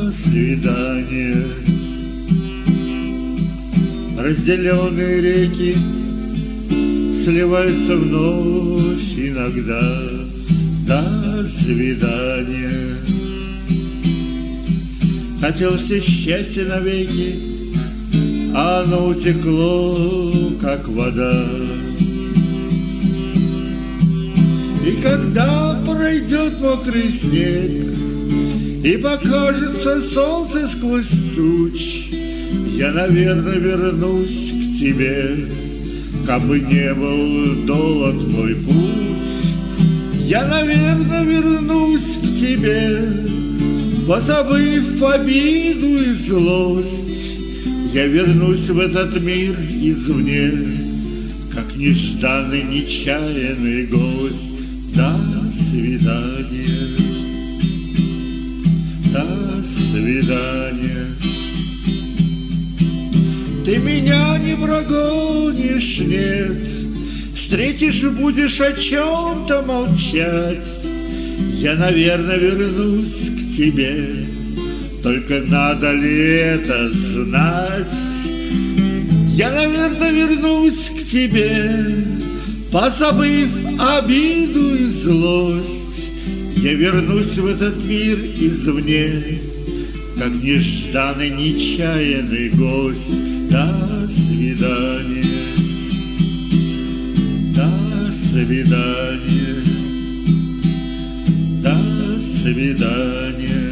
свидания. Разделенные реки сливаются вновь иногда. До свидания. Хотелось тебе счастья навеки, а оно утекло, как вода. И когда пройдет мокрый снег и покажется солнце сквозь туч, я, наверное, вернусь к тебе, кабы не был долг мой путь. Я, наверное, вернусь к тебе, позабыв обиду и злость. Я вернусь в этот мир извне, как нежданный, нечаянный гость. До свидания. До свидания. Ты меня не прогонишь, нет. Встретишь, будешь о чем-то молчать. Я, наверное, вернусь к тебе, только надо ли это знать? Я, наверное, вернусь к тебе, позабыв обиду и злость. Я вернусь в этот мир извне, как нежданный, нечаянный гость. До свидания. До свидания. До свидания.